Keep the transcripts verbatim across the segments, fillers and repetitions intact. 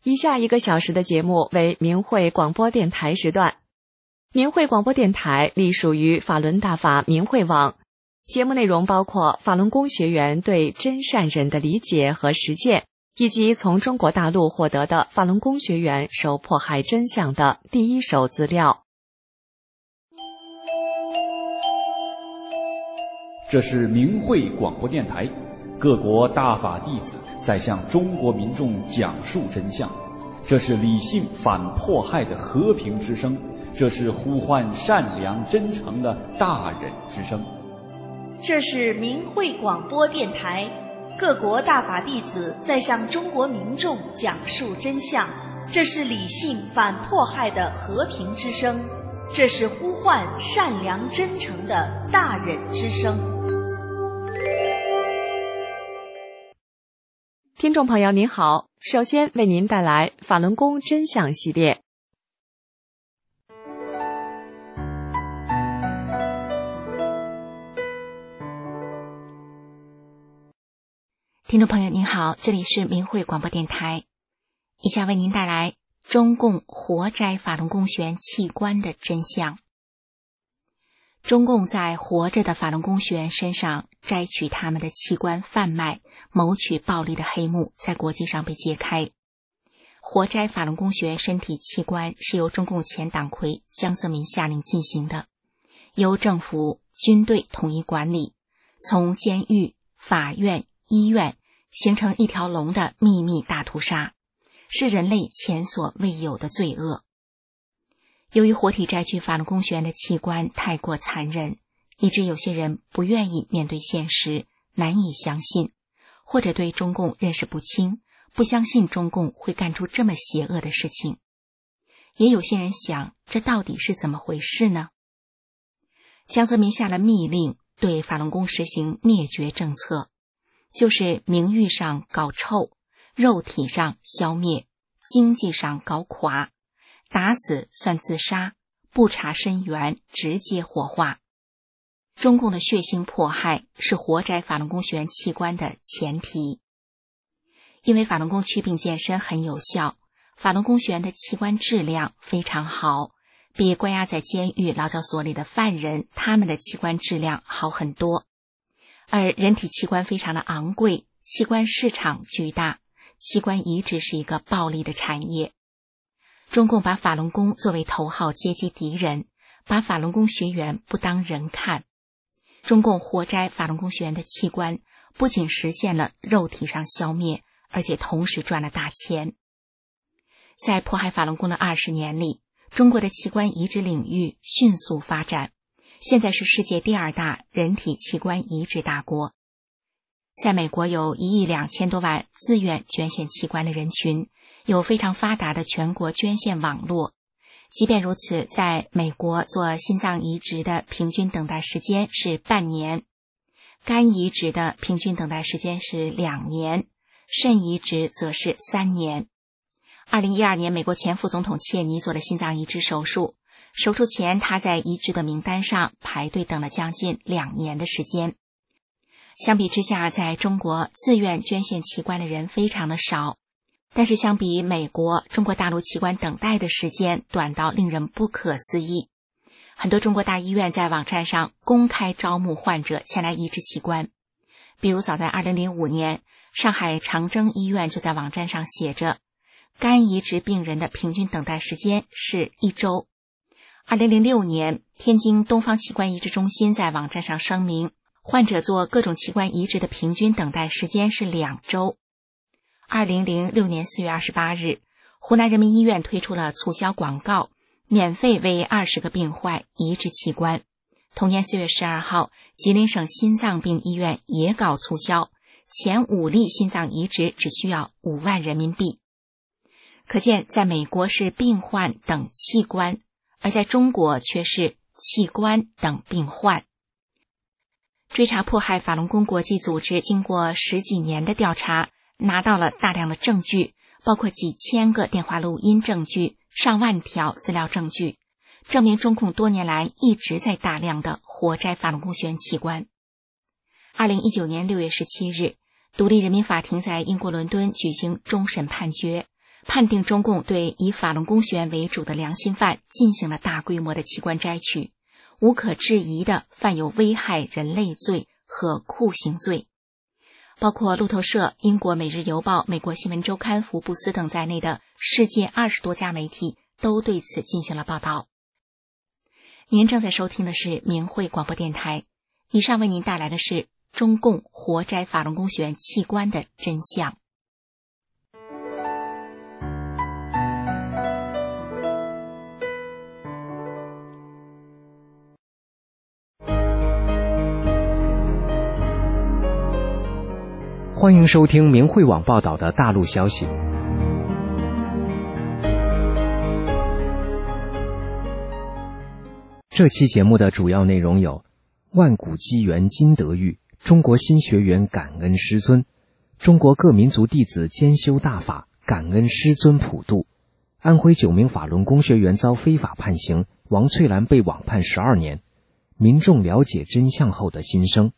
以下一个小时的节目为明慧广播电台时段。明慧广播电台隶属于法轮大法明慧网，节目内容包括法轮功学员对真善忍的理解和实践，以及从中国大陆获得的法轮功学员受迫害真相的第一手资料。 这是明慧广播电台，各国大法弟子在向中国民众讲述真相，这是理性反迫害的和平之声，这是呼唤善良真诚的大忍之声。 这是明慧广播电台，各国大法弟子在向中国民众讲述真相，这是理性反迫害的和平之声，这是呼唤善良真诚的大忍之声。 听众朋友您好，首先为您带来法轮功真相系列。 听众朋友您好，这里是明慧广播电台，以下为您带来中共活摘法轮功学员器官的真相。中共在活着的法轮功学员身上摘取他们的器官贩卖、谋取暴利的黑幕在国际上被揭开。活摘法轮功学员身体器官是由中共前党魁江泽民下令进行的，由政府、军队统一管理，从监狱、法院、医院形成一条龙的秘密大屠杀，是人类前所未有的罪恶。由于活体摘取法轮功学员的器官太过残忍，以致有些人不愿意面对现实，难以相信，或者对中共认识不清，不相信中共会干出这么邪恶的事情。也有些人想，这到底是怎么回事呢？江泽民下了密令，对法轮功实行灭绝政策，就是名誉上搞臭，肉体上消灭，经济上搞垮，打死算自杀，不查身源，直接火化。中共的血腥迫害是活摘法轮功学员器官的前提。因为法轮功祛病健身很有效，法轮功学员的器官质量非常好，比关押在监狱劳教所里的犯人，他们的器官质量好很多。而人体器官非常的昂贵，器官市场巨大，器官移植是一个暴利的产业。中共把法轮功作为头号阶级敌人，把法轮功学员不当人看。中共活摘法轮功学员的器官，不仅实现了肉体上消灭，而且同时赚了大钱。在迫害法轮功的二十年里，中国的器官移植领域迅速发展，现在是世界第二大人体器官移植大国。在美国有一亿两千多万自愿捐献器官的人群，有非常发达的全国捐献网络。即便如此，在美国做心脏移植的平均等待时间是半年，肝移植的平均等待时间是两年，肾移植则是三年。二零一二年，美国前副总统切尼做了心脏移植手术，手术前他在移植的名单上排队等了将近两年的时间。相比之下，在中国自愿捐献器官的人非常的少，但是相比美国，中国大陆器官等待的时间短到令人不可思议。很多中国大医院在网站上公开招募患者前来移植器官，比如早在二零零五年，上海长征医院就在网站上写着，肝移植病人的平均等待时间是一周。二零零六年，天津东方器官移植中心在网站上声明，患者做各种器官移植的平均等待时间是两周。二零零六年四月二十八日，湖南人民医院推出了促销广告，免费为二十个病患移植器官。同年四月十二号，吉林省心脏病医院也搞促销，前五例心脏移植只需要五万人民币。可见在美国是病患等器官，而在中国却是器官等病患。追查迫害法轮功国际组织经过十几年的调查，拿到了大量的证据，包括几千个电话录音证据、上万条资料证据，证明中共多年来一直在大量的活摘法轮功学员器官。二零一九年六月十七日，独立人民法庭在英国伦敦举行终审判决， 判定中共对以法轮功学员为主的良心犯进行了大规模的器官摘取，无可置疑的犯有危害人类罪和酷刑罪。包括路透社、英国《每日邮报》、美国新闻周刊、福布斯等在内的世界二十多家媒体都对此进行了报道。您正在收听的是明慧广播电台，以上为您带来的是中共活摘法轮功学员器官的真相。 欢迎收听明慧网报道的大陆消息。这期节目的主要内容有：万古机缘今得遇，中国新学员感恩师尊；中国各民族弟子兼修大法，感恩师尊普渡；安徽九名法轮功学员遭非法判刑，王翠兰被网判十二年；民众了解真相后的心声。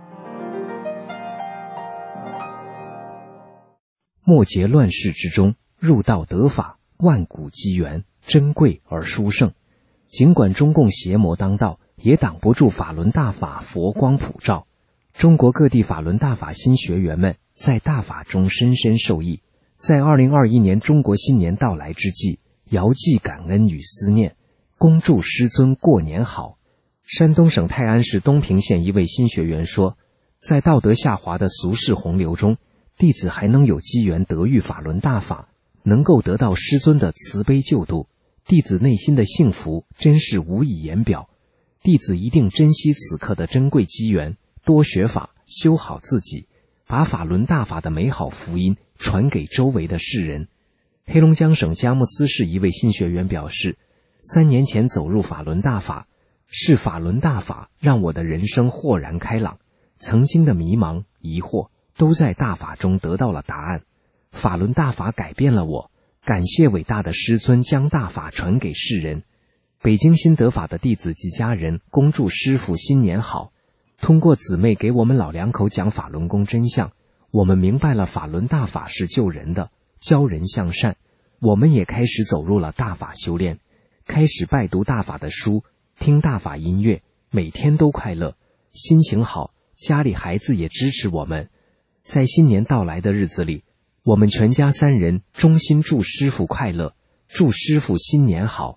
末劫乱世之中，入道得法，万古机缘，珍贵而殊胜。尽管中共邪魔当道，也挡不住法轮大法佛光普照。中国各地法轮大法新学员们在大法中深深受益，在二零二一年中国新年到来之际，遥寄感恩与思念，恭祝师尊过年好。山东省泰安市东平县一位新学员说，在道德下滑的俗世洪流中，弟子还能有机缘得遇法轮大法，能够得到师尊的慈悲救度，弟子内心的幸福真是无以言表。弟子一定珍惜此刻的珍贵机缘，多学法，修好自己，把法轮大法的美好福音传给周围的世人。黑龙江省佳木斯市一位新学员表示，三年前走入法轮大法，是法轮大法让我的人生豁然开朗，曾经的迷茫疑惑都在大法中得到了答案。法轮大法改变了我，感谢伟大的师尊将大法传给世人。北京新得法的弟子及家人恭祝师父新年好。通过姊妹给我们老两口讲法轮功真相，我们明白了法轮大法是救人的，教人向善。我们也开始走入了大法修炼，开始拜读大法的书，听大法音乐，每天都快乐，心情好，家里孩子也支持我们。在新年到来的日子里，我们全家三人衷心祝师父快乐，祝师父新年好。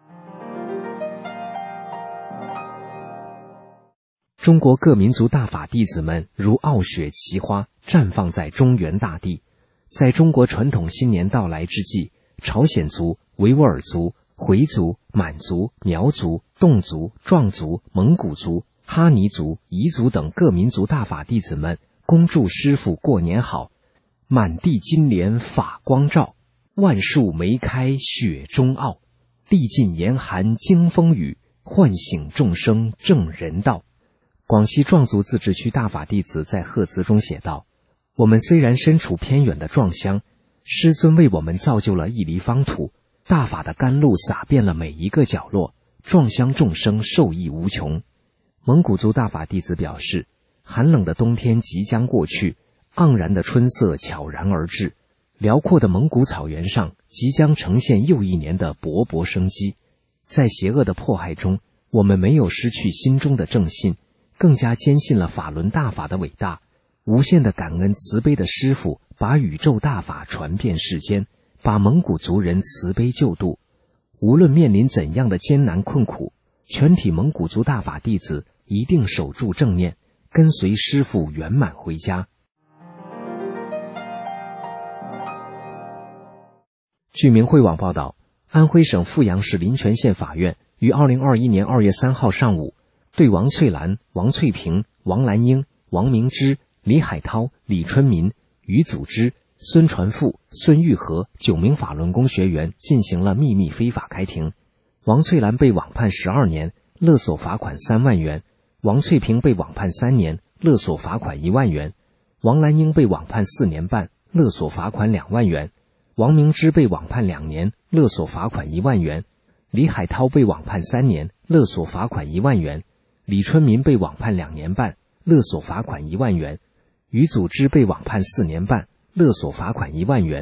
中国各民族大法弟子们如傲雪奇花，绽放在中原大地。在中国传统新年到来之际，朝鲜族、维吾尔族、回族、满族、苗族、侗族、壮族、蒙古族、哈尼族、彝族等各民族大法弟子们恭祝师父过年好。满地金莲法光照，万树梅开雪中傲，历尽严寒经风雨，唤醒众生正人道。广西壮族自治区大法弟子在贺词中写道，我们虽然身处偏远的壮乡，师尊为我们造就了一犁方土，大法的甘露洒遍了每一个角落，壮乡众生受益无穷。蒙古族大法弟子表示，寒冷的冬天即将过去，盎然的春色悄然而至，辽阔的蒙古草原上即将呈现又一年的勃勃生机。在邪恶的迫害中，我们没有失去心中的正信，更加坚信了法轮大法的伟大。无限的感恩慈悲的师父把宇宙大法传遍世间，把蒙古族人慈悲救度。无论面临怎样的艰难困苦，全体蒙古族大法弟子一定守住正念，跟随师父圆满回家。据明慧网报道，安徽省阜阳市临泉县法院于二零二一年二月三号上午，对王翠兰、王翠萍、王兰英、王明之、李海涛、李春民、于祖之、孙传富、孙玉和九名法轮功学员进行了秘密非法开庭。王翠兰被网判十二年，勒索罚款三万元；王翠萍被网判三年，勒索罚款一万元；王兰英被网判四年半，勒索罚款两万元；王明之被网判两年，勒索罚款一万元；李海涛被网判三年，勒索罚款一万元；李春民被网判两年半，勒索罚款一万元；于祖之被网判四年半，勒索罚款一万元；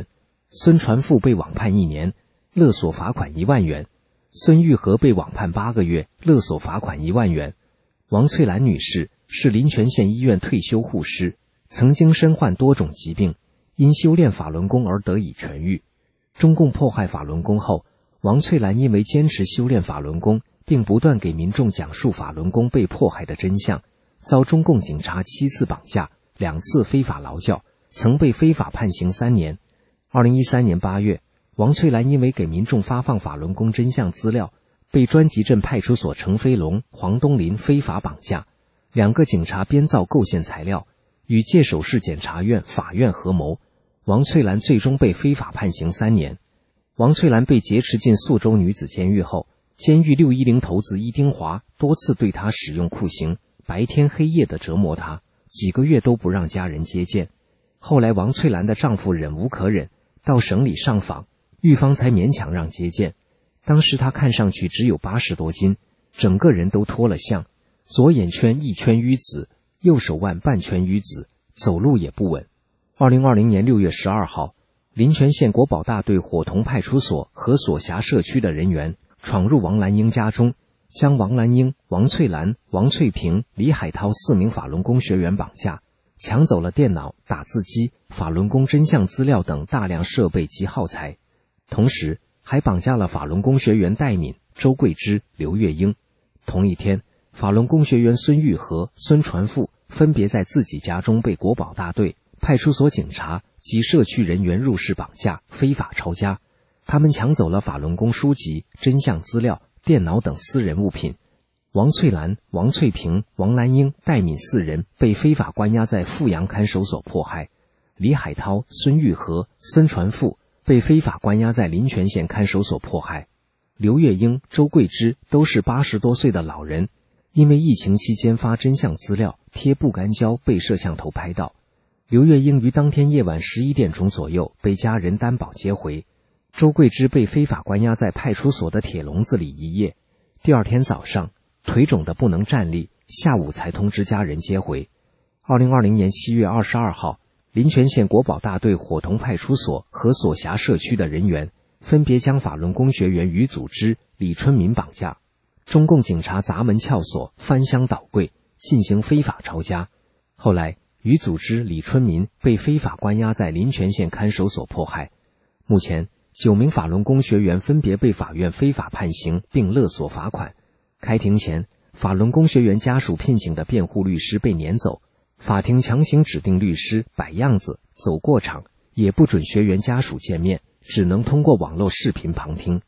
孙传富被网判一年，勒索罚款一万元；孙玉和被网判八个月，勒索罚款一万元。王翠兰女士是临泉县医院退休护士，曾经身患多种疾病，因修炼法轮功而得以痊愈。中共迫害法轮功后，王翠兰因为坚持修炼法轮功，并不断给民众讲述法轮功被迫害的真相，遭中共警察七次绑架，两次非法劳教，曾被非法判刑三年。二零一三年八月，王翠兰因为给民众发放法轮功真相资料，被专辑镇派出所程飞龙、黄东林非法绑架。两个警察编造构陷材料，与界首市检察院、法院合谋，王翠兰最终被非法判刑三年。王翠兰被劫持进宿州女子监狱后，监狱六一零头子伊丁华多次对她使用酷刑，白天黑夜地折磨她，几个月都不让家人接见。后来王翠兰的丈夫忍无可忍，到省里上访，狱方才勉强让接见。当时她看上去只有八十多斤，整个人都脱了相，左眼圈一圈淤紫，右手腕半圈淤紫，走路也不稳。二零二零年六月十二号，临泉县国保大队伙同派出所和所辖社区的人员闯入王兰英家中，将王兰英、王翠兰、王翠萍、李海涛四名法轮功学员绑架，抢走了电脑、打字机、法轮功真相资料等大量设备及耗材，同时还绑架了法轮功学员戴敏、周桂芝、刘月英。同一天，法轮功学员孙玉和、孙传富分别在自己家中被国保大队、派出所警察及社区人员入室绑架，非法抄家。他们抢走了法轮功书籍、真相资料、电脑等私人物品。王翠兰、王翠萍、王兰英、戴敏四人被非法关押在富阳看守所迫害。李海涛、孙玉和、孙传富被非法关押在临泉县看守所迫害。刘月英、周桂芝都是八十多岁的老人，因为疫情期间发真相资料、贴不干胶被摄像头拍到。刘月英于当天夜晚十一点钟左右被家人担保接回。周桂芝被非法关押在派出所的铁笼子里一夜，第二天早上腿肿得不能站立，下午才通知家人接回。二零二零年七月二十二号，临泉县国保大队伙同派出所和所辖社区的人员分别将法轮功学员于祖之、李春民绑架。中共警察砸门撬锁、翻箱倒柜，进行非法抄家。后来于祖之、李春民被非法关押在临泉县看守所迫害。目前九名法轮功学员分别被法院非法判刑并勒索罚款。开庭前，法轮功学员家属聘请的辩护律师被撵走，法庭强行指定律师摆样子、走过场，也不准学员家属见面，只能通过网络视频旁听。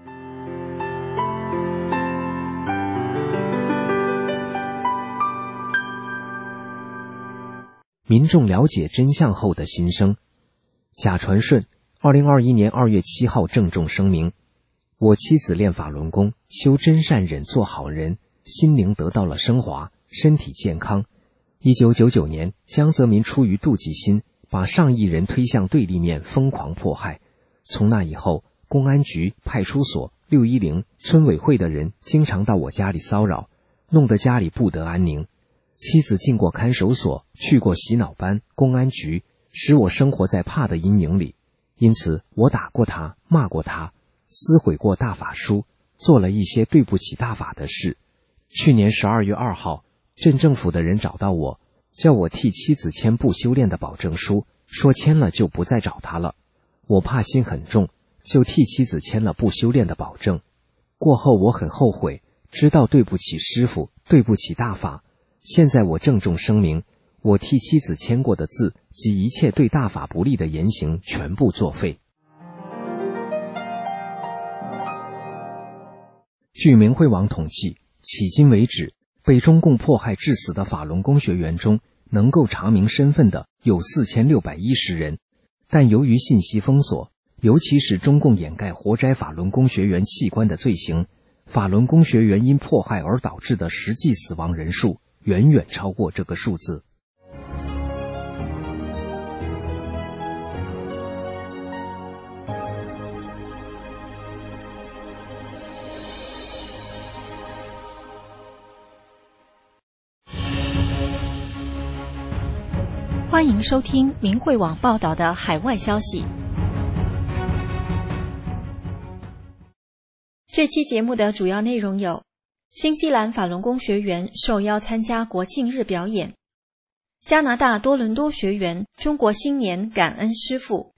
民众了解真相后的心声。贾传顺二零二一年二月七号郑重声明：我妻子练法轮功，修真善忍做好人，心灵得到了升华，身体健康。一九九九年，江泽民出于妒忌心，把上亿人推向对立面，疯狂迫害。从那以后，公安局、派出所、六一零、村委会的人经常到我家里骚扰，弄得家里不得安宁。妻子进过看守所，去过洗脑班、公安局，使我生活在怕的阴影里。因此我打过他，骂过他，撕毁过大法书，做了一些对不起大法的事。去年十二月二号，镇政府的人找到我，叫我替妻子签不修炼的保证书，说签了就不再找他了。我怕心很重，就替妻子签了不修炼的保证。过后我很后悔，知道对不起师父，对不起大法。现在我郑重声明，我替妻子签过的字及一切对大法不利的言行全部作废。据明慧网统计，迄今为止，被中共迫害致死的法轮功学员中，能够查明身份的有四千六百一十人，但由于信息封锁，尤其是中共掩盖活摘法轮功学员器官的罪行，法轮功学员因迫害而导致的实际死亡人数远远超过这个数字。 欢迎收听明慧网报道的海外消息。 这期节目的主要内容有：新西兰法轮功学员受邀参加国庆日表演；加拿大多伦多学员中国新年感恩师父。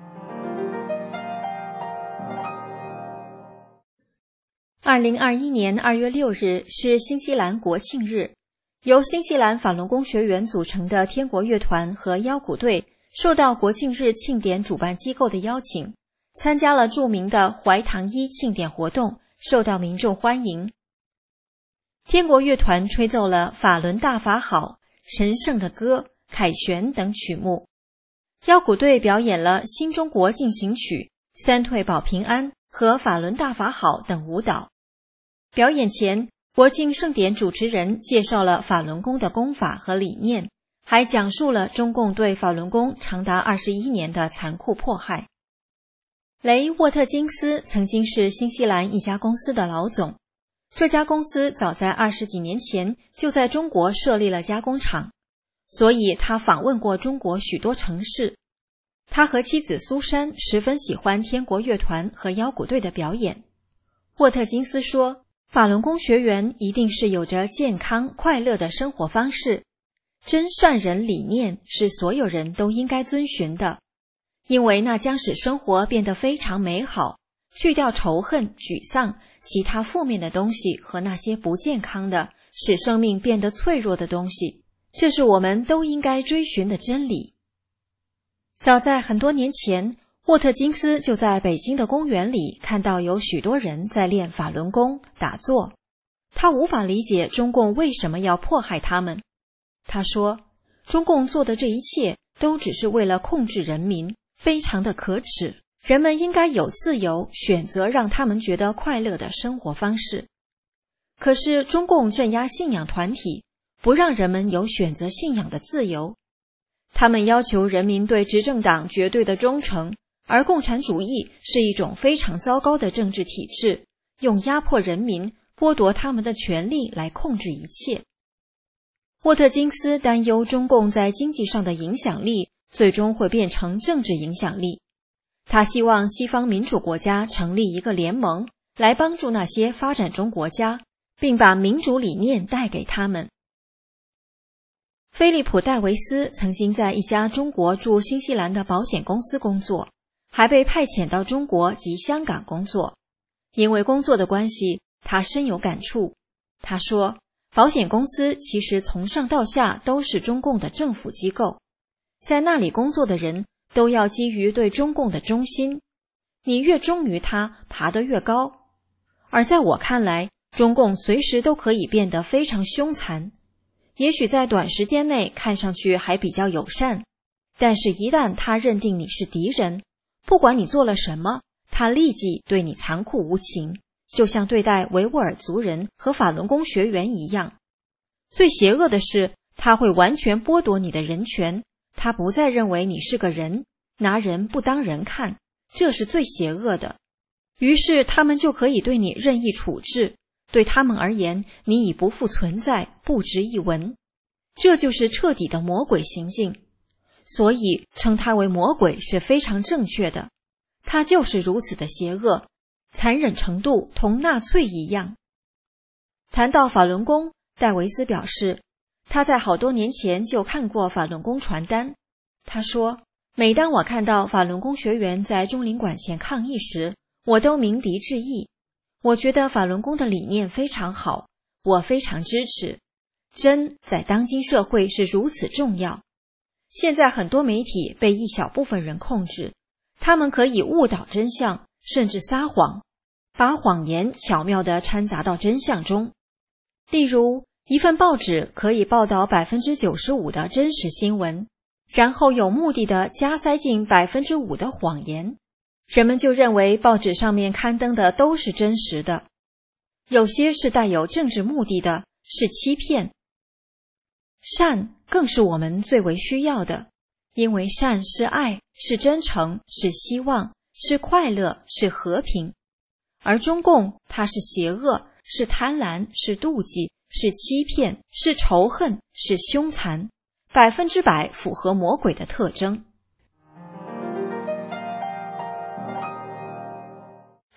二零二一年二月六日是新西兰国庆日，由新西兰法轮功学员组成的天国乐团和腰鼓队受到国庆日庆典主办机构的邀请，参加了著名的怀唐一庆典活动，受到民众欢迎。天国乐团吹奏了法轮大法好、神圣的歌、凯旋等曲目，腰鼓队表演了新中国进行曲、三退保平安和法轮大法好等舞蹈。表演前，国庆盛典主持人介绍了法轮功的功法和理念，还讲述了中共对法轮功长达二十一年的残酷迫害。雷沃特金斯曾经是新西兰一家公司的老总，这家公司早在二十几年前就在中国设立了加工厂，所以他访问过中国许多城市。他和妻子苏珊十分喜欢天国乐团和腰鼓队的表演。沃特金斯说，法轮功学员一定是有着健康快乐的生活方式，真善人理念是所有人都应该遵循的，因为那将使生活变得非常美好，去掉仇恨、沮丧、其他负面的东西和那些不健康的，使生命变得脆弱的东西，这是我们都应该追寻的真理。早在很多年前，沃特金斯就在北京的公园里看到有许多人在练法轮功、打坐。他无法理解中共为什么要迫害他们。他说，中共做的这一切都只是为了控制人民，非常的可耻。人们应该有自由选择让他们觉得快乐的生活方式。可是中共镇压信仰团体，不让人们有选择信仰的自由。他们要求人民对执政党绝对的忠诚，而共产主义是一种非常糟糕的政治体制，用压迫人民、剥夺他们的权利来控制一切。沃特金斯担忧中共在经济上的影响力最终会变成政治影响力。他希望西方民主国家成立一个联盟，来帮助那些发展中国家，并把民主理念带给他们。菲利普·戴维斯曾经在一家中国驻新西兰的保险公司工作，还被派遣到中国及香港工作。因为工作的关系，他深有感触。他说，保险公司其实从上到下都是中共的政府机构，在那里工作的人都要基于对中共的忠心，你越忠于他，爬得越高。而在我看来，中共随时都可以变得非常凶残，也许在短时间内看上去还比较友善，但是一旦他认定你是敌人，不管你做了什么，他立即对你残酷无情，就像对待维吾尔族人和法轮功学员一样。最邪恶的是，他会完全剥夺你的人权，他不再认为你是个人，拿人不当人看，这是最邪恶的。于是他们就可以对你任意处置，对他们而言，你已不复存在，不值一文。这就是彻底的魔鬼行径。所以称他为魔鬼是非常正确的，他就是如此的邪恶，残忍程度同纳粹一样。谈到法轮功，戴维斯表示，他在好多年前就看过法轮功传单。他说，每当我看到法轮功学员在中领馆前抗议时，我都鸣笛致意。我觉得法轮功的理念非常好，我非常支持。真在当今社会是如此重要。现在很多媒体被一小部分人控制，他们可以误导真相，甚至撒谎，把谎言巧妙地掺杂到真相中。例如，一份报纸可以报道 百分之九十五 的真实新闻，然后有目的地加塞进 百分之五 的谎言，人们就认为报纸上面刊登的都是真实的。有些是带有政治目的的，是欺骗。善更是我们最为需要的，因为善是爱，是真诚，是希望，是快乐，是和平。而中共，它是邪恶，是贪婪，是妒忌，是欺骗，是仇恨，是凶残，百分之百符合魔鬼的特征。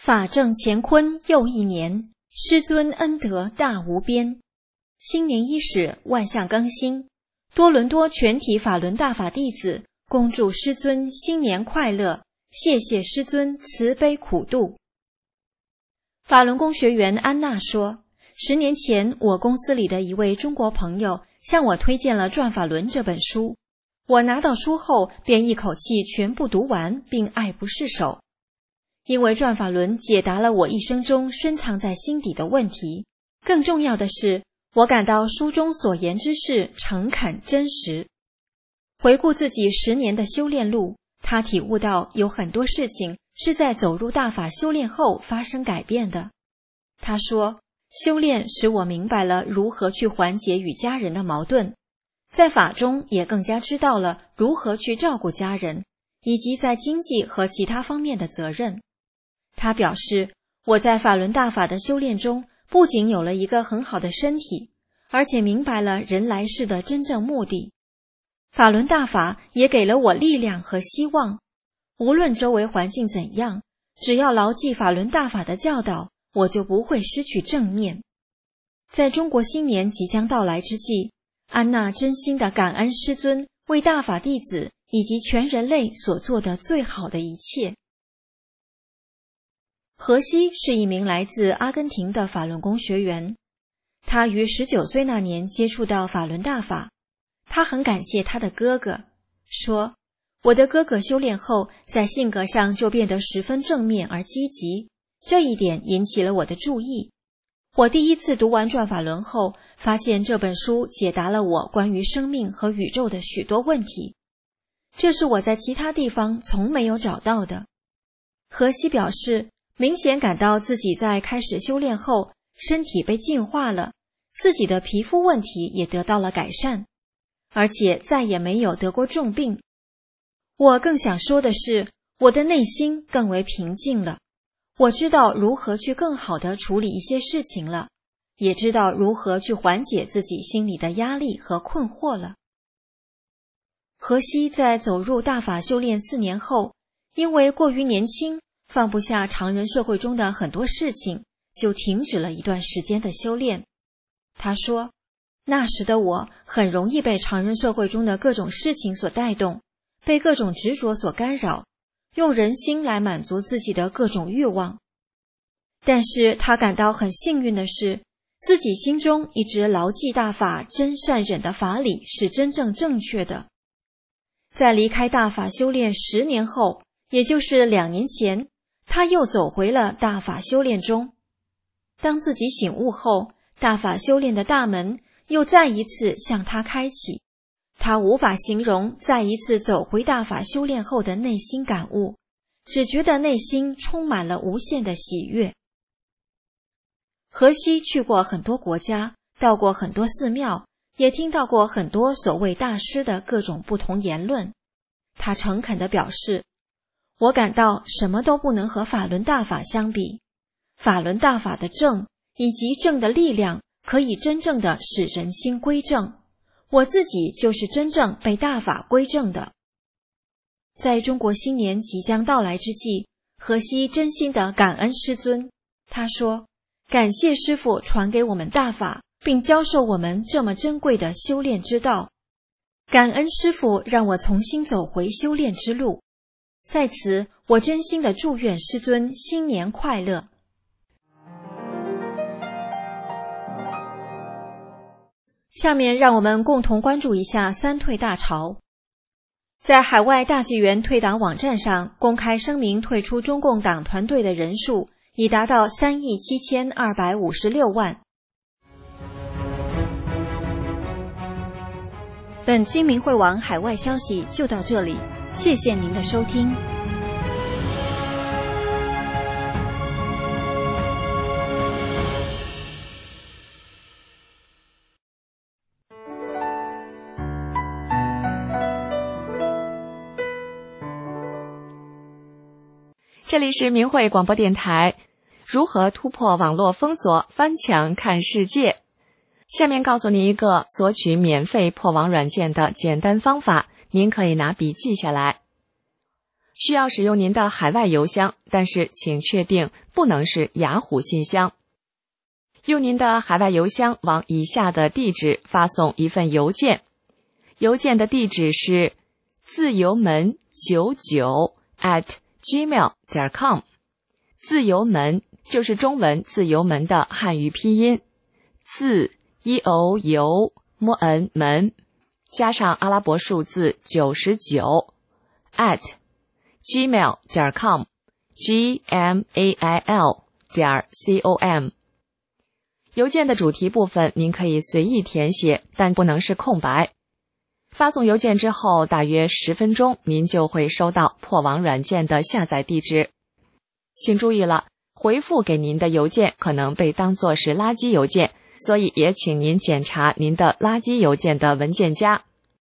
法正乾坤又一年，师尊恩德大无边。新年伊始，万象更新，多伦多全体法轮大法弟子恭祝师尊新年快乐，谢谢师尊慈悲苦度。法轮功学员安娜说，十年前我公司里的一位中国朋友向我推荐了《转法轮》这本书，我拿到书后便一口气全部读完，并爱不释手。因为《转法轮》解答了我一生中深藏在心底的问题，更重要的是，我感到书中所言之事诚恳真实。回顾自己十年的修炼路，他体悟到有很多事情是在走入大法修炼后发生改变的。他说，修炼使我明白了如何去缓解与家人的矛盾，在法中也更加知道了如何去照顾家人，以及在经济和其他方面的责任。他表示，我在法轮大法的修炼中，不仅有了一个很好的身体，而且明白了人来世的真正目的。法轮大法也给了我力量和希望，无论周围环境怎样，只要牢记法轮大法的教导，我就不会失去正念。在中国新年即将到来之际，安娜真心地感恩师尊为大法弟子以及全人类所做的最好的一切。荷西是一名来自阿根廷的法轮功学员，他于十九岁那年接触到法轮大法，他很感谢他的哥哥，说，我的哥哥修炼后在性格上就变得十分正面而积极，这一点引起了我的注意。我第一次读完《转法轮》后，发现这本书解答了我关于生命和宇宙的许多问题，这是我在其他地方从没有找到的。荷西表示，明显感到自己在开始修炼后，身体被净化了，自己的皮肤问题也得到了改善，而且再也没有得过重病。我更想说的是，我的内心更为平静了，我知道如何去更好地处理一些事情了，也知道如何去缓解自己心里的压力和困惑了。荷西在走入大法修炼四年后，因为过于年轻，放不下常人社会中的很多事情，就停止了一段时间的修炼。他说，那时的我很容易被常人社会中的各种事情所带动，被各种执着所干扰，用人心来满足自己的各种欲望。但是他感到很幸运的是，自己心中一直牢记大法真善忍的法理是真正正确的。在离开大法修炼十年后，也就是两年前，他又走回了大法修炼中。当自己醒悟后，大法修炼的大门又再一次向他开启，他无法形容再一次走回大法修炼后的内心感悟，只觉得内心充满了无限的喜悦。荷西去过很多国家，到过很多寺庙，也听到过很多所谓大师的各种不同言论。他诚恳地表示，我感到什么都不能和法轮大法相比，法轮大法的正以及正的力量可以真正的使人心归正，我自己就是真正被大法归正的。在中国新年即将到来之际，荷西真心的感恩师尊。他说，感谢师父传给我们大法，并教授我们这么珍贵的修炼之道，感恩师父让我重新走回修炼之路。在此，我真心的祝愿师尊新年快乐。下面让我们共同关注一下三退大潮。在海外大纪元退党网站上公开声明退出中共党团队的人数已达到三亿七千二百五十六万。本期明慧网海外消息就到这里，谢谢您的收听。 这里是明慧广播电台，如何突破网络封锁，翻墙看世界。下面告诉您一个索取免费破网软件的简单方法，您可以拿笔记下来。 需要使用您的海外邮箱，但是请确定不能是雅虎信箱。用您的海外邮箱往以下的地址发送一份邮件，邮件的地址是自由门九九 at gmail 点 com。 自由门就是中文自由门的汉语拼音，自 e o u m n 门加上阿拉伯数字九十九 at gmail 点 com g m a i l 点 c o m。 邮件的主题部分您可以随意填写，但不能是空白。发送邮件之后大约十分钟，您就会收到破网软件的下载地址。请注意了，回复给您的邮件可能被当作是垃圾邮件，所以也请您检查您的垃圾邮件的文件夹。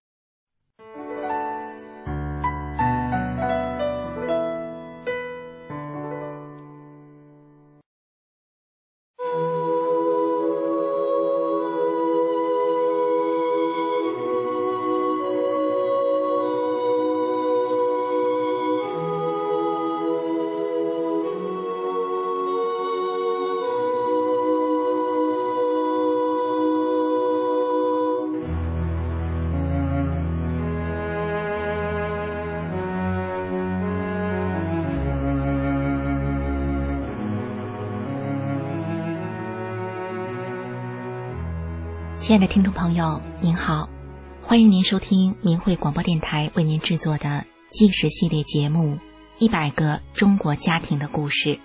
亲爱的听众朋友您好，欢迎您收听明慧广播电台为您制作的纪实系列节目一百个中国家庭的故事。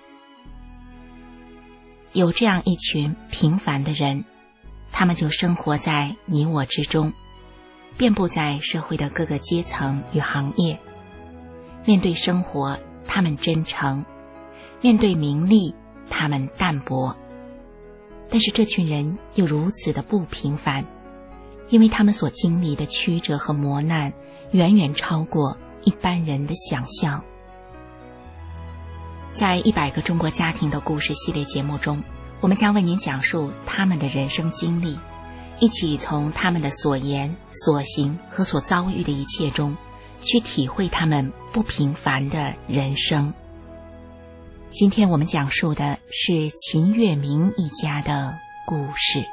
有这样一群平凡的人，他们就生活在你我之中，遍布在社会的各个阶层与行业。面对生活他们真诚，面对名利他们淡泊。但是这群人又如此的不平凡，因为他们所经历的曲折和磨难远远超过一般人的想象。在一百个中国家庭的故事系列节目中，我们将为您讲述他们的人生经历，一起从他们的所言所行和所遭遇的一切中去体会他们不平凡的人生。今天我们讲述的是秦月明一家的故事。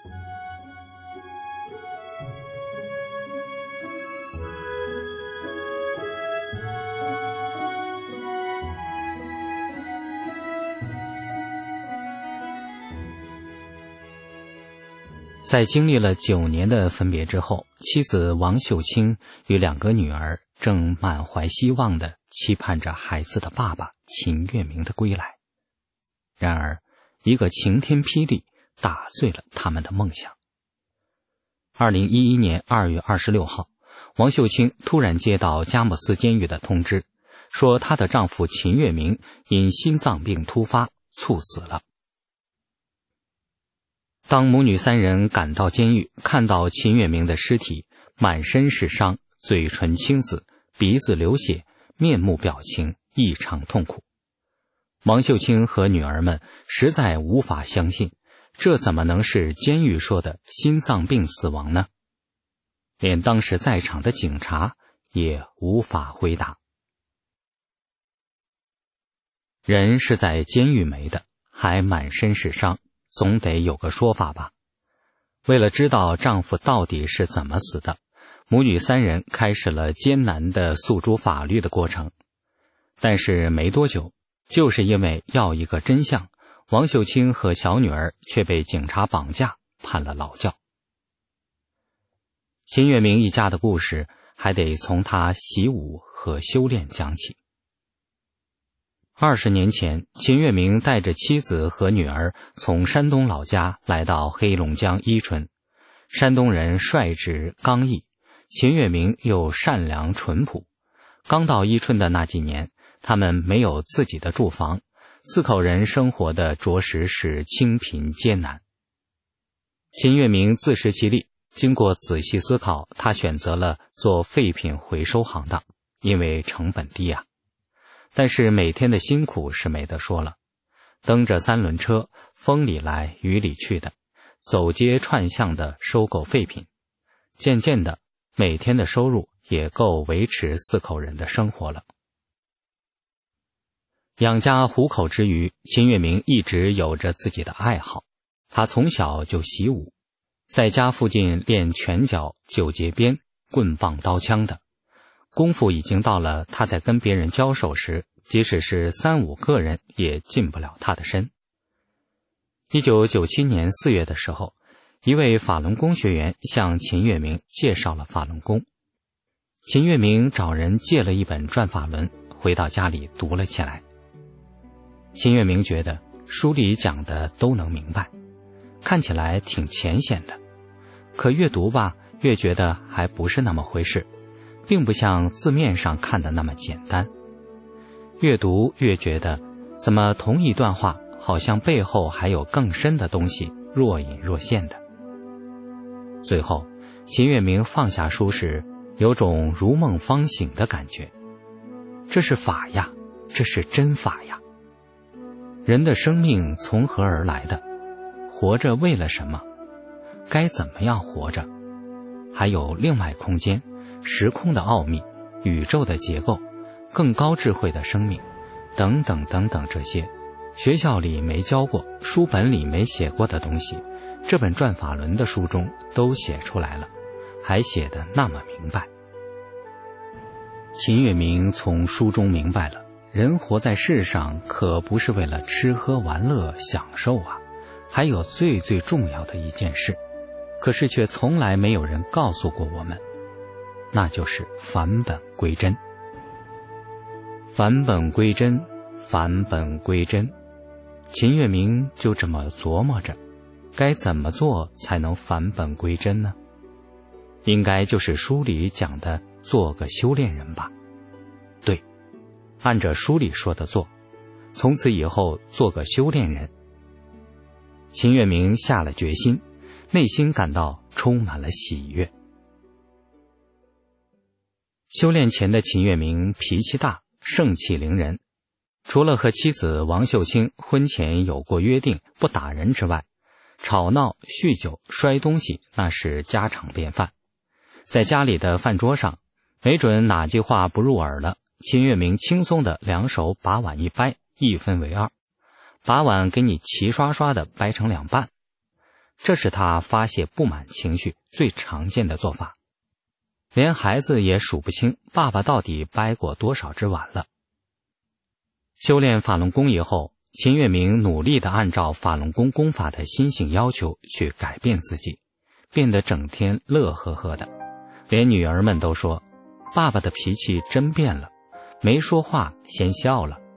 在经历了九年的分别之后，妻子王秀清与两个女儿正满怀希望地期盼着孩子的爸爸秦月明的归来。然而，一个晴天霹雳打碎了他们的梦想。二零一一年二月二十六号，王秀清突然接到佳木斯监狱的通知，说她的丈夫秦月明因心脏病突发猝死了。当母女三人赶到监狱，看到秦月明的尸体满身是伤，嘴唇青紫，鼻子流血，面目表情异常痛苦。王秀清和女儿们实在无法相信，这怎么能是监狱说的心脏病死亡呢？连当时在场的警察也无法回答。人是在监狱没的，还满身是伤，总得有个说法吧。为了知道丈夫到底是怎么死的，母女三人开始了艰难的诉诸法律的过程。但是没多久，就是因为要一个真相，王秀清和小女儿却被警察绑架，判了劳教。秦月明一家的故事还得从他习武和修炼讲起。二十年前，秦月明带着妻子和女儿从山东老家来到黑龙江伊春。山东人率直刚毅，秦月明又善良淳朴。刚到伊春的那几年，他们没有自己的住房，四口人生活的着实是清贫艰难。秦月明自食其力，经过仔细思考，他选择了做废品回收行当，因为成本低啊。但是每天的辛苦是没得说了，蹬着三轮车，风里来雨里去的，走街串巷的收购废品。渐渐的，每天的收入也够维持四口人的生活了。 养家糊口之余，秦月明一直有着自己的爱好。他从小就习武，在家附近练拳脚、九节鞭、棍棒、刀枪的功夫，已经到了他在跟别人交手时，即使是三五个人也进不了他的身。一九九七年四月的时候，一位法轮功学员向秦月明介绍了法轮功。秦月明找人借了一本转法轮，回到家里读了起来。秦月明觉得书里讲的都能明白，看起来挺浅显的，可越读吧，越觉得还不是那么回事，并不像字面上看的那么简单。越读越觉得，怎么同一段话好像背后还有更深的东西，若隐若现的。最后，秦月明放下书时，有种如梦方醒的感觉。这是法呀，这是真法呀。人的生命从何而来的？活着为了什么？该怎么样活着？还有另外空间、时空的奥秘、宇宙的结构、更高智慧的生命，等等等等，这些学校里没教过，书本里没写过的东西，这本转法轮的书中都写出来了，还写得那么明白。秦月明从书中明白了，人活在世上可不是为了吃喝玩乐享受啊，还有最最重要的一件事，可是却从来没有人告诉过我们，那就是返本归真。返本归真，返本归真。秦月明就这么琢磨着，该怎么做才能返本归真呢？应该就是书里讲的做个修炼人吧。对，按着书里说的做，从此以后做个修炼人。秦月明下了决心，内心感到充满了喜悦。修炼前的秦月明脾气大，盛气凌人，除了和妻子王秀清婚前有过约定不打人之外，吵闹、酗酒、摔东西那是家常便饭。在家里的饭桌上，没准哪句话不入耳了，秦月明轻松的两手把碗一掰，一分为二，把碗给你齐刷刷的掰成两半。这是他发泄不满情绪最常见的做法。连孩子也数不清爸爸到底掰过多少只碗了。修炼法轮功以后，秦月明努力地按照法轮功功法的心性要求去改变自己，变得整天乐呵呵的，连女儿们都说，爸爸的脾气真变了，没说话先笑了。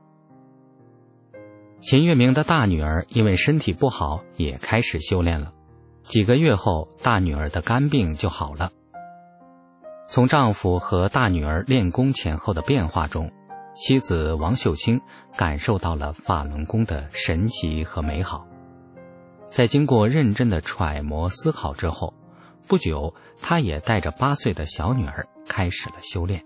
秦月明的大女儿因为身体不好也开始修炼了，几个月后大女儿的肝病就好了。从丈夫和大女儿练功前后的变化中，妻子王秀清感受到了法轮功的神奇和美好。在经过认真的揣摩思考之后，不久她也带着八岁的小女儿开始了修炼。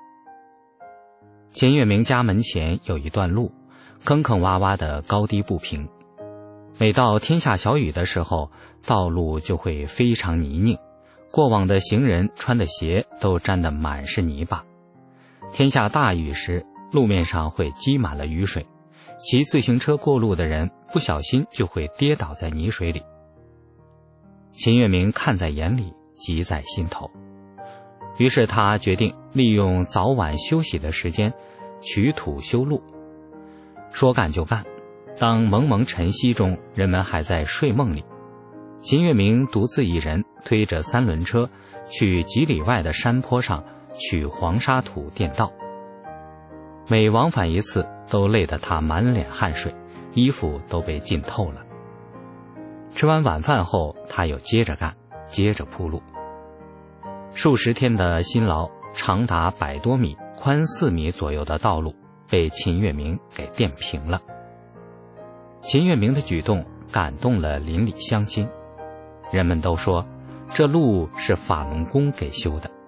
秦月明家门前有一段路，坑坑洼洼的高低不平，每到天下小雨的时候，道路就会非常泥泞，过往的行人穿的鞋都沾得满是泥巴。天下大雨时，路面上会积满了雨水，骑自行车过路的人不小心就会跌倒在泥水里。秦月明看在眼里，急在心头，于是他决定利用早晚休息的时间取土修路。说干就干，当蒙蒙晨曦中人们还在睡梦里，秦月明独自一人推着三轮车去几里外的山坡上取黄沙土垫道。每往返一次都累得他满脸汗水，衣服都被浸透了。吃完晚饭后，他又接着干，接着铺路。数十天的辛劳，长达百多米、宽四米左右的道路被秦月明给垫平了。秦月明的举动感动了邻里乡亲，人们都说这路是法轮功给修的。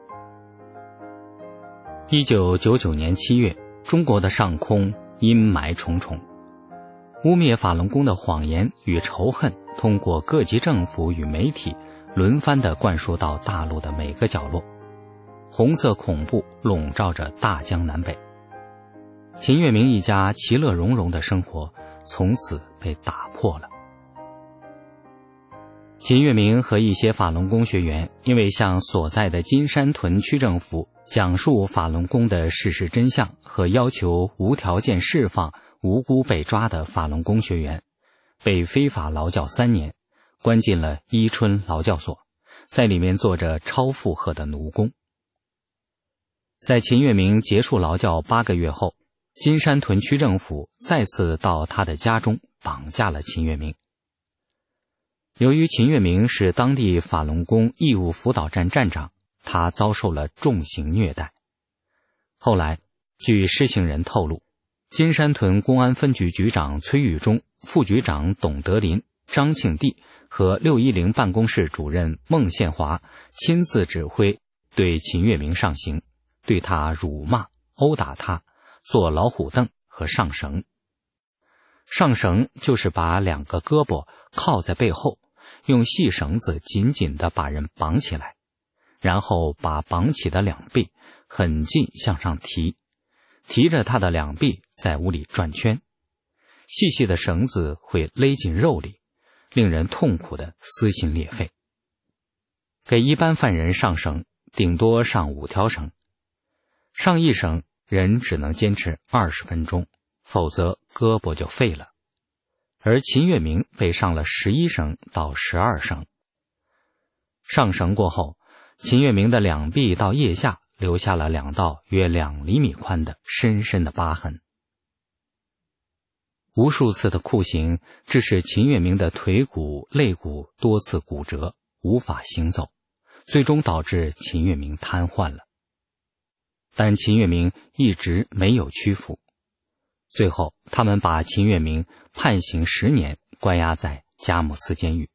一九九九年七月，中国的上空阴霾重重，污蔑法轮功的谎言与仇恨通过各级政府与媒体轮番地灌输到大陆的每个角落，红色恐怖笼罩着大江南北。 秦月明一家其乐融融的生活从此被打破了。秦月明和一些法轮功学员因为向所在的金山屯区政府讲述法轮功的事实真相和要求无条件释放无辜被抓的法轮功学员，被非法劳教三年，关进了伊春劳教所，在里面做着超负荷的奴工。在秦月明结束劳教八个月后，金山屯区政府再次到他的家中绑架了秦月明。由于秦月明是当地法轮功义务辅导站站长，他遭受了重刑虐待。后来，据施行人透露，金山屯公安分局局长崔玉忠、副局长董德林、张庆娣和六一零办公室主任孟宪华亲自指挥对秦月明上刑，对他辱骂、殴打他，做老虎凳和上绳。上绳就是把两个胳膊靠在背后，用细绳子紧紧地把人绑起来，然后把绑起的两臂很近向上提，提着他的两臂在屋里转圈，细细的绳子会勒进肉里，令人痛苦的撕心裂肺。给一般犯人上绳，顶多上五条绳，上一绳人只能坚持二十分钟，否则胳膊就废了。而秦月明被上了十一绳到十二绳。上绳过后，秦月明的两臂到腋下留下了两道约两厘米宽的深深的疤痕。无数次的酷刑致使秦月明的腿骨、肋骨多次骨折，无法行走，最终导致秦月明瘫痪了。但秦月明一直没有屈服。最后，他们把秦月明判刑十年，关押在佳木斯监狱。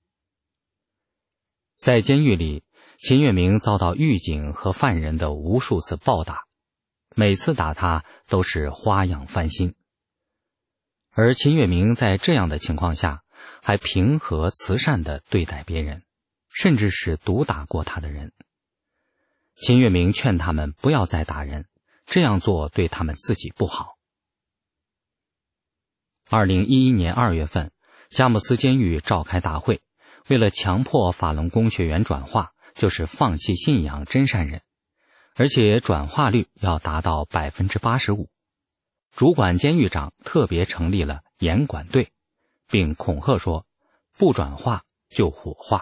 在监狱里，秦月明遭到狱警和犯人的无数次暴打，每次打他都是花样翻新。而秦月明在这样的情况下，还平和慈善地对待别人，甚至是毒打过他的人。秦月明劝他们不要再打人，这样做对他们自己不好。二零一一年二月份，佳木斯监狱召开大会，为了强迫法轮功学员转化，就是放弃信仰真善忍，而且转化率要达到 百分之八十五。 主管监狱长特别成立了严管队，并恐吓说不转化就火化。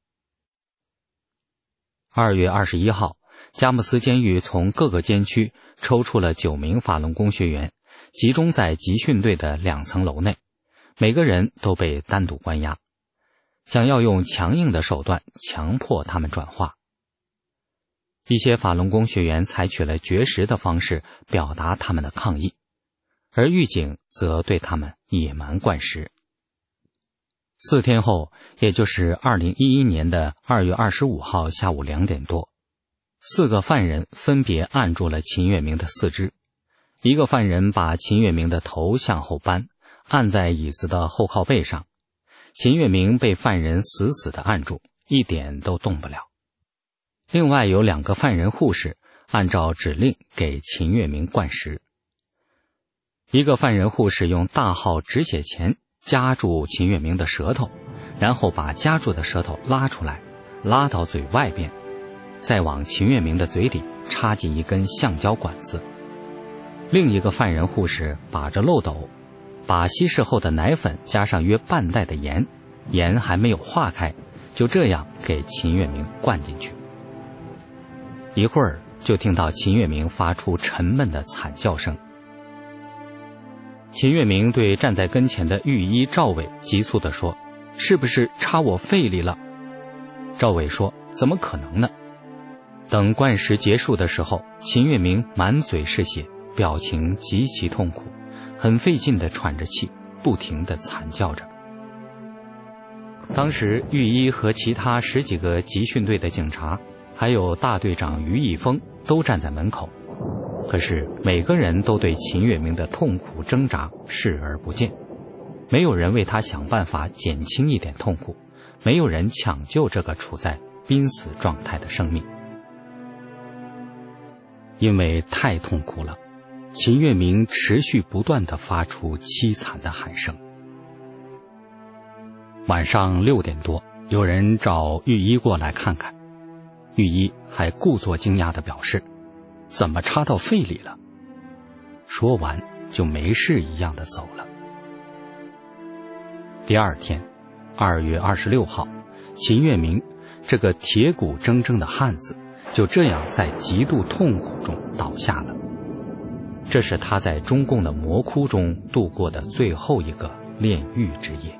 二月二十一号，佳木斯监狱从各个监区抽出了九名法轮功学员，集中在集训队的两层楼内，每个人都被单独关押，想要用强硬的手段强迫他们转化。一些法轮功学员采取了绝食的方式表达他们的抗议，而狱警则对他们野蛮灌食。四天后，也就是二零一一年的二月二十五号下午两点多，四个犯人分别按住了秦月明的四肢。一个犯人把秦月明的头向后扳，按在椅子的后靠背上。秦月明被犯人死死地按住，一点都动不了。另外有两个犯人护士按照指令给秦月明灌食。一个犯人护士用大号止血钳夹住秦月明的舌头，然后把夹住的舌头拉出来，拉到嘴外边，再往秦月明的嘴里插进一根橡胶管子。另一个犯人护士把着漏斗，把稀释后的奶粉加上约半袋的盐，盐还没有化开，就这样给秦月明灌进去。一会儿就听到秦月明发出沉闷的惨叫声。秦月明对站在跟前的狱医赵伟急促地说：“是不是插我肺里了？”赵伟说：“怎么可能呢？”等灌食结束的时候，秦月明满嘴是血，表情极其痛苦，很费劲地喘着气，不停地惨叫着。当时狱医和其他十几个集训队的警察，还有大队长于义峰都站在门口，可是每个人都对秦月明的痛苦挣扎视而不见，没有人为他想办法减轻一点痛苦，没有人抢救这个处在濒死状态的生命。因为太痛苦了， 秦月明持续不断地发出凄惨的喊声。晚上六点多，有人找御医过来看看，御医还故作惊讶地表示，怎么插到肺里了？说完就没事一样地走了。第二天，二月二十六号，秦月明这个铁骨铮铮的汉子就这样在极度痛苦中倒下了。这是他在中共的魔窟中度过的最后一个炼狱之夜。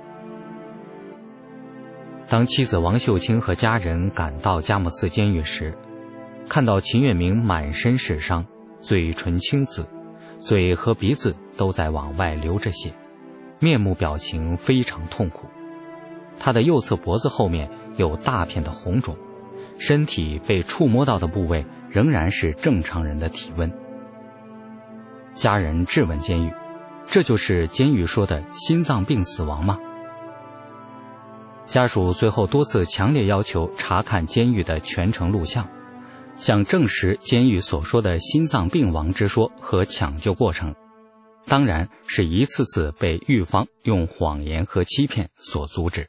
当妻子王秀清和家人赶到佳木斯监狱时，看到秦月明满身是伤，嘴唇青紫，嘴和鼻子都在往外流着血，面目表情非常痛苦。他的右侧脖子后面有大片的红肿，身体被触摸到的部位仍然是正常人的体温。家人质问监狱，这就是监狱说的心脏病死亡吗？家属随后多次强烈要求查看监狱的全程录像，想证实监狱所说的心脏病亡之说和抢救过程，当然是一次次被狱方用谎言和欺骗所阻止。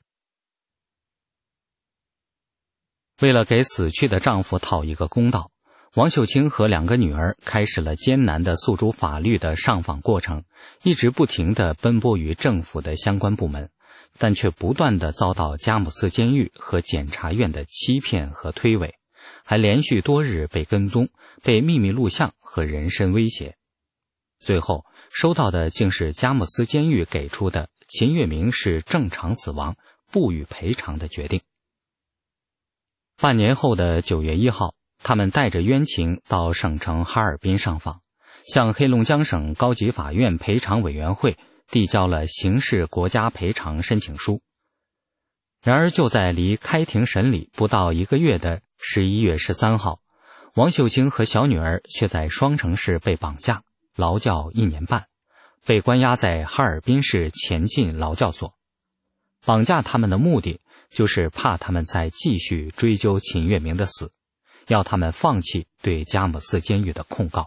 为了给死去的丈夫讨一个公道，王秀清和两个女儿开始了艰难的诉诸法律的上访过程，一直不停地奔波于政府的相关部门，但却不断地遭到佳木斯监狱和检察院的欺骗和推诿，还连续多日被跟踪，被秘密录像和人身威胁。最后收到的竟是佳木斯监狱给出的秦月明是正常死亡，不予赔偿的决定。半年后的九月一号，他们带着冤情到省城哈尔滨上访，向黑龙江省高级法院赔偿委员会递交了刑事国家赔偿申请书。然而就在离开庭审理不到一个月的十一月十三号，王秀清和小女儿却在双城市被绑架，劳教一年半，被关押在哈尔滨市前进劳教所。绑架他们的目的就是怕他们再继续追究秦月明的死，要他们放弃对佳木斯监狱的控告。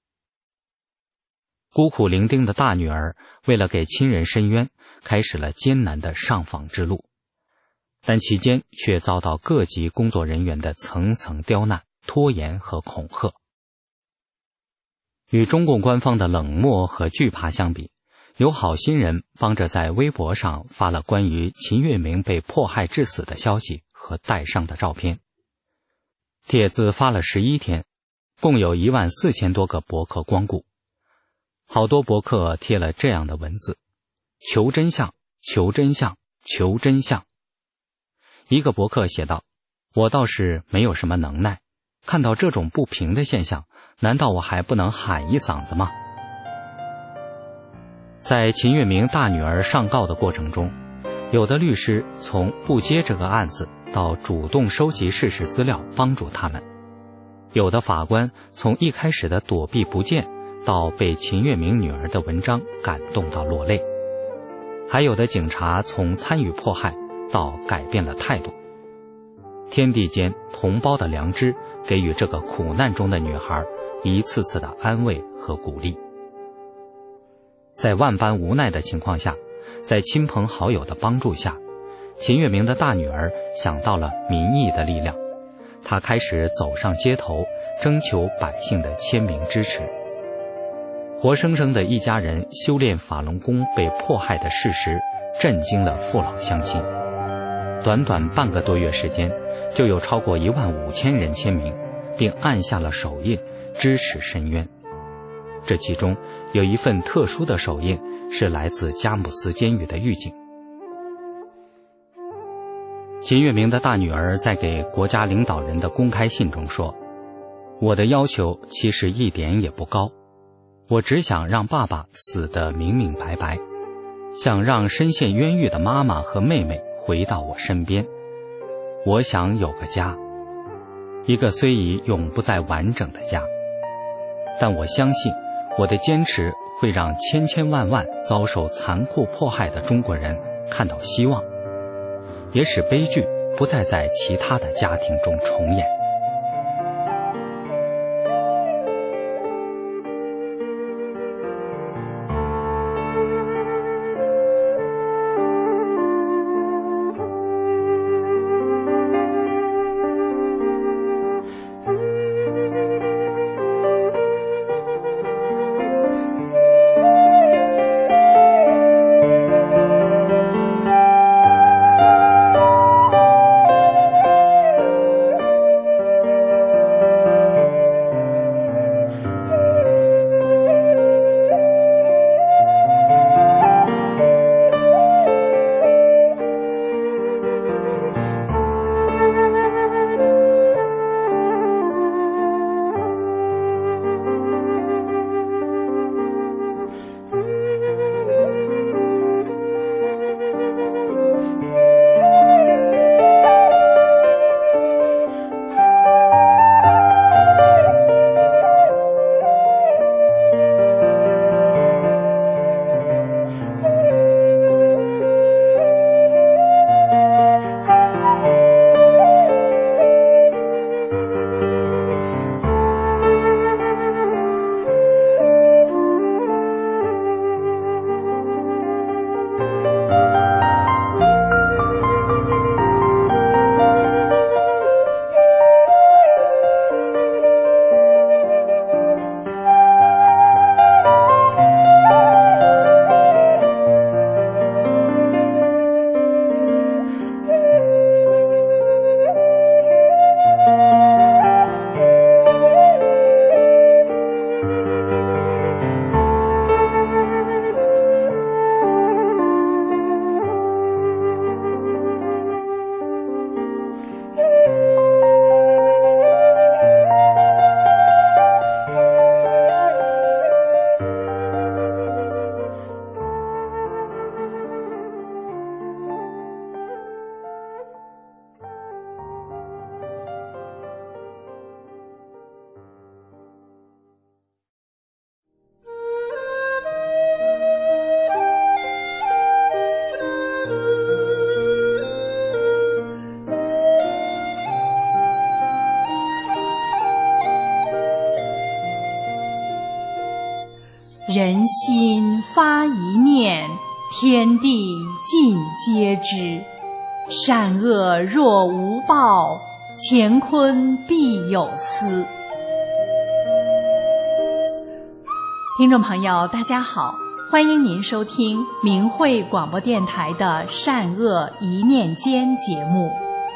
孤苦伶仃的大女儿为了给亲人伸冤，开始了艰难的上访之路，但期间却遭到各级工作人员的层层刁难、拖延和恐吓。与中共官方的冷漠和惧怕相比，有好心人帮着在微博上发了关于秦月明被迫害致死的消息和带伤的照片。帖子发了十一天，共有一万四千多个博客光顾。好多博客贴了这样的文字：求真相，求真相，求真相。一个博客写道，我倒是没有什么能耐，看到这种不平的现象，难道我还不能喊一嗓子吗？在秦月明大女儿上告的过程中，有的律师从不接这个案子到主动收集事实资料帮助他们，有的法官从一开始的躲避不见到被秦月明女儿的文章感动到落泪，还有的警察从参与迫害到改变了态度。天地间同胞的良知给予这个苦难中的女孩一次次的安慰和鼓励。在万般无奈的情况下，在亲朋好友的帮助下，秦月明的大女儿想到了民意的力量，她开始走上街头，征求百姓的签名支持。活生生的一家人修炼法轮功被迫害的事实震惊了父老乡亲，短短半个多月时间，就有超过一万五千人签名，并按下了手印支持申冤。这其中有一份特殊的手印是来自佳木斯监狱的狱警。秦月明的大女儿在给国家领导人的公开信中说，我的要求其实一点也不高，我只想让爸爸死得明明白白，想让深陷冤狱的妈妈和妹妹回到我身边。我想有个家，一个虽已永不再完整的家。但我相信我的坚持会让千千万万遭受残酷迫害的中国人看到希望，也使悲剧不再在其他的家庭中重演。 心发一念，天地尽皆知。善恶若无报，乾坤必有私。听众朋友，大家好，欢迎您收听明慧广播电台的善恶一念间节目。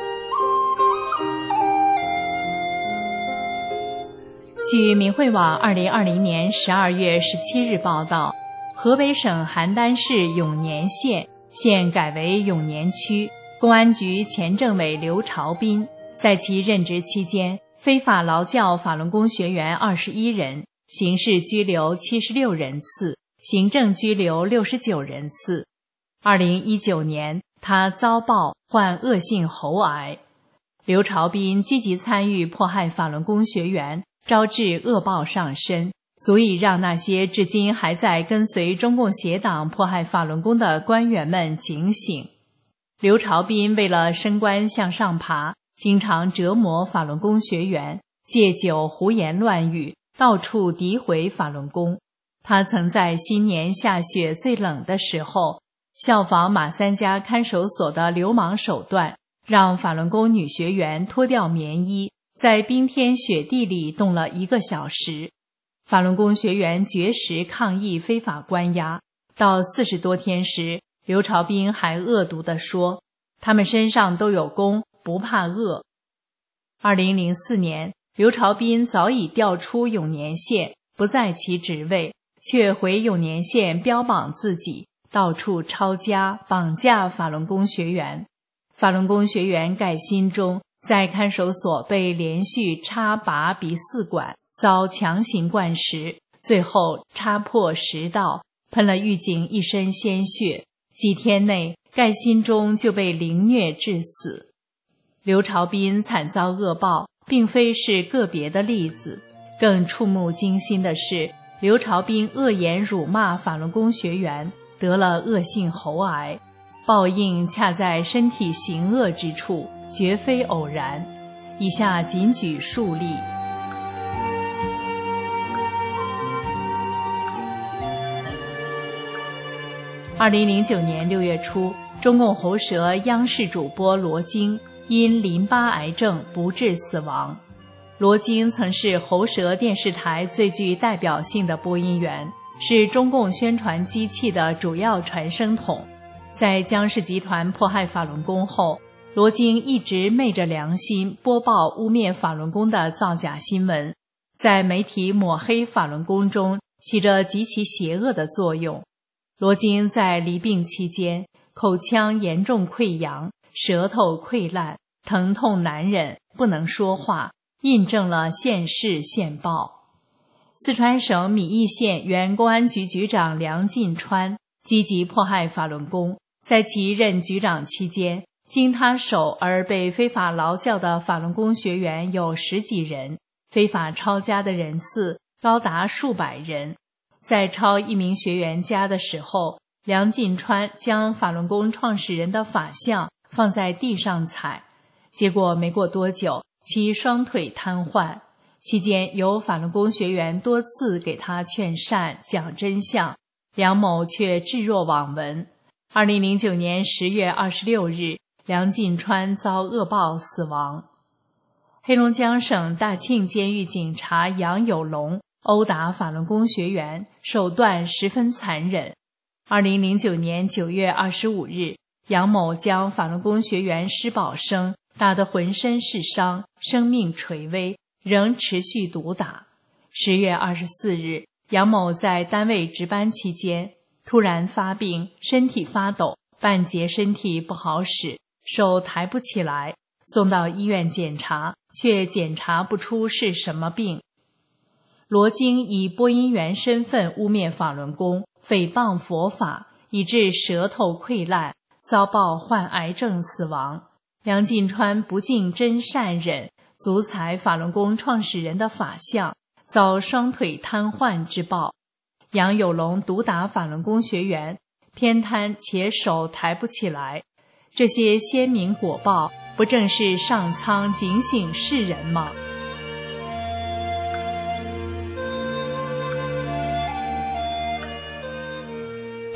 据明慧网二零二零年十二月十七日报道，河北省邯郸市永年县现改为永年区，公安局前政委刘朝斌在其任职期间，非法劳教法轮功学员二十一人，刑事拘留七十六人次，行政拘留六十九人次。二零一九年，他遭报患恶性喉癌。刘朝斌积极参与迫害法轮功学员，招致恶报上身，足以让那些至今还在跟随中共邪党迫害法轮功的官员们警醒。刘朝斌为了升官向上爬，经常折磨法轮功学员，借酒胡言乱语，到处诋毁法轮功。他曾在新年下雪最冷的时候，效仿马三家看守所的流氓手段，让法轮功女学员脱掉棉衣，在冰天雪地里冻了一个小时。法轮功学员绝食抗议非法关押，到四十多天时，刘朝斌还恶毒地说，他们身上都有功，不怕饿。二零零四年，刘朝斌早已调出永年县，不在其职位，却回永年县标榜自己，到处抄家绑架法轮功学员。法轮功学员盖新忠在看守所被连续插拔鼻饲管，遭强行灌食，最后插破食道，喷了狱警一身鲜血。几天内，盖新忠就被凌虐致死。刘朝斌惨遭恶报，并非是个别的例子，更触目惊心的是，刘朝斌恶言辱骂法轮功学员，得了恶性喉癌。报应恰在身体行恶之处，绝非偶然。以下仅举数例。二零零九年六月初，中共喉舌央视主播罗京因淋巴癌症不治死亡。罗京曾是喉舌电视台最具代表性的播音员，是中共宣传机器的主要传声筒。在江氏集团迫害法轮功后，罗京一直昧着良心播报污蔑法轮功的造假新闻，在媒体抹黑法轮功中起着极其邪恶的作用。罗京在离病期间，口腔严重溃疡，舌头溃烂，疼痛难忍，不能说话，印证了现世现报。四川省米易县原公安局局长梁进川积极迫害法轮功，在其任局长期间，经他手而被非法劳教的法轮功学员有十几人，非法抄家的人次高达数百人。在抄一名学员家的时候，梁进川将法轮功创始人的法像放在地上踩，结果没过多久，其双腿瘫痪。期间有法轮功学员多次给他劝善讲真相，梁某却置若罔闻。二零零九年十月二十六日，梁进川遭恶报死亡。黑龙江省大庆监狱警察杨有龙殴打法轮功学员，手段十分残忍。二零零九年九月二十五日，杨某将法轮功学员施宝生打得浑身是伤，生命垂危，仍持续毒打。十月二十四日，杨某在单位值班期间突然发病，身体发抖，半截身体不好使，手抬不起来，送到医院检查，却检查不出是什么病。罗京以播音员身份污蔑法轮功，诽谤佛法，以致舌头溃烂，遭报患癌症死亡。梁进川不敬真善忍，足踩法轮功创始人的法像，遭双腿瘫痪之报。杨有龙毒打法轮功学员，偏瘫且手抬不起来，这些鲜明果报，不正是上苍警醒世人吗？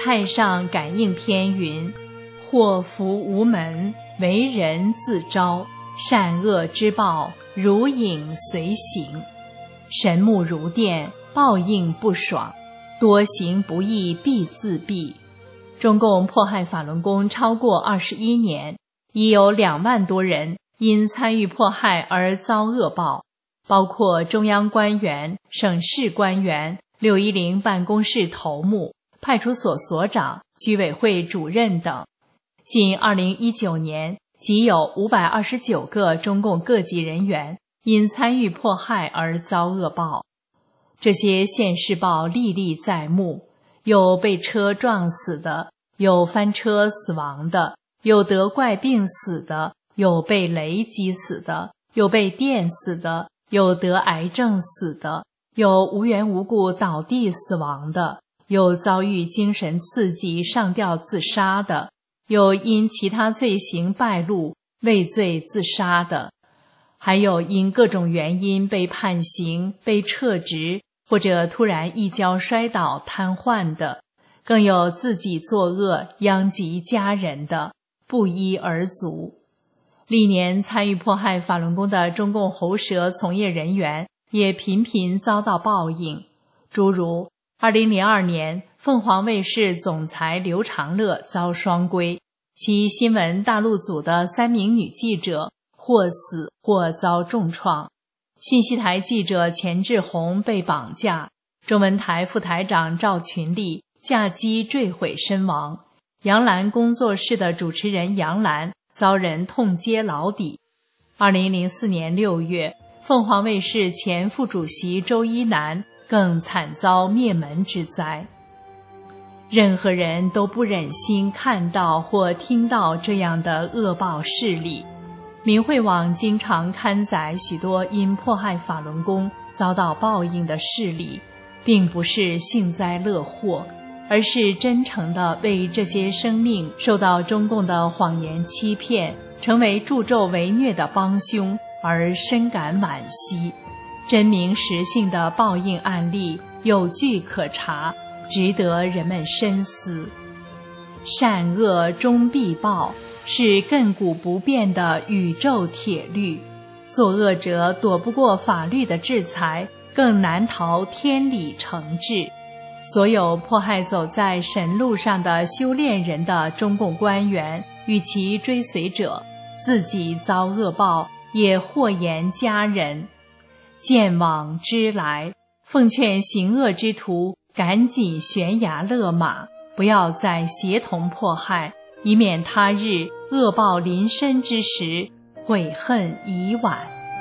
太上感应篇云：祸福无门，为人自招，善恶之报，如影随形。神目如电，报应不爽，多行不义必自毙。中共迫害法轮功超过二十一年，已有两万多人因参与迫害而遭恶报，包括中央官员、省市官员、六一零办公室头目、派出所所长、居委会主任等。仅二零一九年，即有五百二十九个中共各级人员因参与迫害而遭恶报。这些现世报历历在目，有被车撞死的，有翻车死亡的，有得怪病死的，有被雷击死的，有被电死的，有得癌症死的，有无缘无故倒地死亡的，有遭遇精神刺激上吊自杀的，有因其他罪行败露畏罪自杀的，还有因各种原因被判刑、被撤职，或者突然一跤摔倒瘫痪的，更有自己作恶殃及家人的，不一而足。历年参与迫害法轮功的中共喉舌从业人员也频频遭到报应，诸如二零零二年凤凰卫视总裁刘长乐遭双规，其新闻大陆组的三名女记者或死或遭重创，信息台记者钱志红被绑架，中文台副台长赵群力驾机坠毁身亡，杨澜工作室的主持人杨澜遭人痛揭老底。二零零四年六月，凤凰卫视前副主席周一南更惨遭灭门之灾。任何人都不忍心看到或听到这样的恶报事例。明慧网经常刊载许多因迫害法轮功遭到报应的事例，并不是幸灾乐祸，而是真诚地为这些生命受到中共的谎言欺骗，成为助纣为虐的帮凶而深感惋惜。真名实姓的报应案例有据可查，值得人们深思。善恶终必报，是亘古不变的宇宙铁律，作恶者躲不过法律的制裁，更难逃天理惩治。所有迫害走在神路上的修炼人的中共官员与其追随者，自己遭恶报，也祸延家人。见往知来，奉劝行恶之徒赶紧悬崖勒马，不要再协同迫害，以免他日恶报临身之时，悔恨已晚。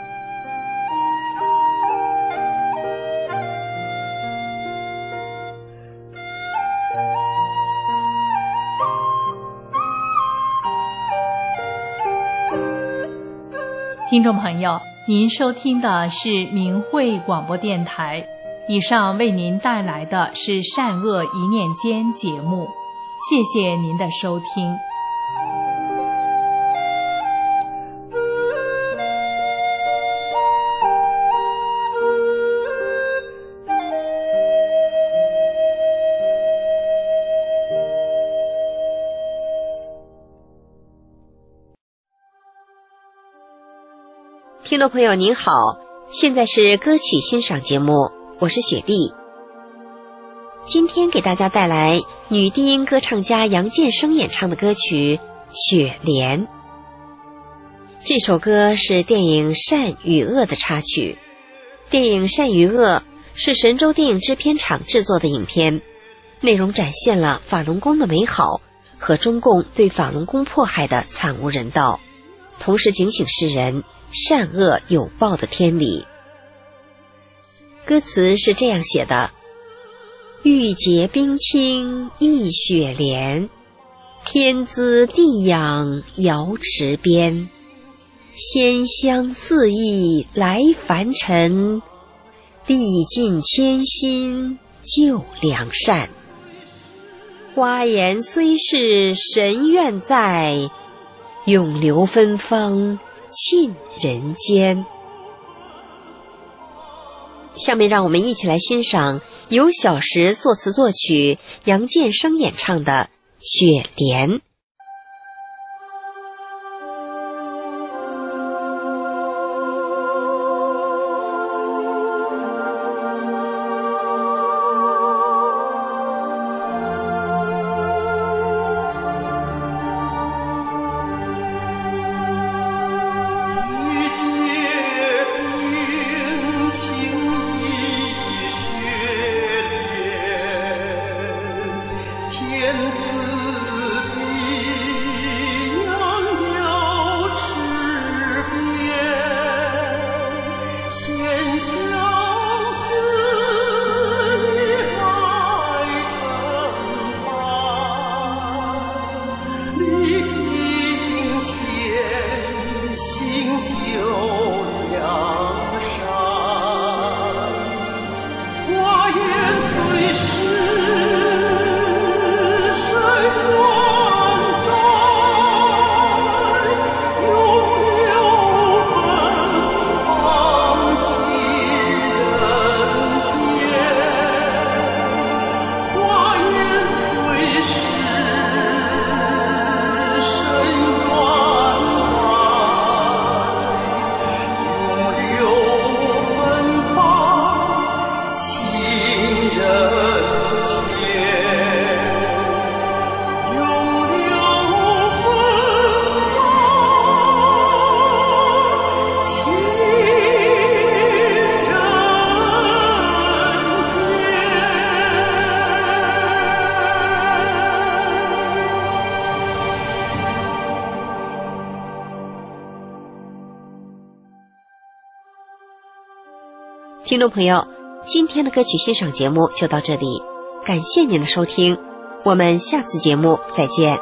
听众朋友，您收听的是明慧广播电台，以上为您带来的是善恶一念间节目，谢谢您的收听。 听众朋友您好，现在是歌曲欣赏节目，我是雪莉。今天给大家带来女低音歌唱家杨建生演唱的歌曲《雪莲》。这首歌是电影《善与恶》的插曲。电影《善与恶》是神州电影制片厂制作的影片，内容展现了法轮功的美好和中共对法轮功迫害的惨无人道，同时警醒世人善恶有报的天理。歌词是这样写的：玉洁冰清一雪莲，天姿地养瑶池边，仙香四溢来凡尘，历尽千辛救良善。花颜虽是神愿在，永留芬芳沁人间。 下面让我们一起来欣赏由小石作词作曲、杨建生演唱的《雪莲》。听众朋友，今天的歌曲欣赏节目就到这里，感谢您的收听，我们下次节目再见。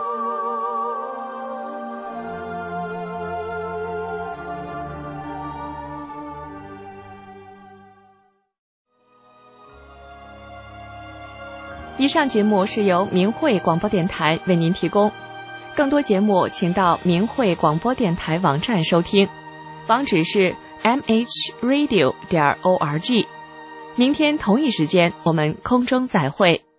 以上节目是由明慧广播电台为您提供，更多节目请到明慧广播电台网站收听，网址是 m h radio 点 org。明天同一时间，我们空中再会。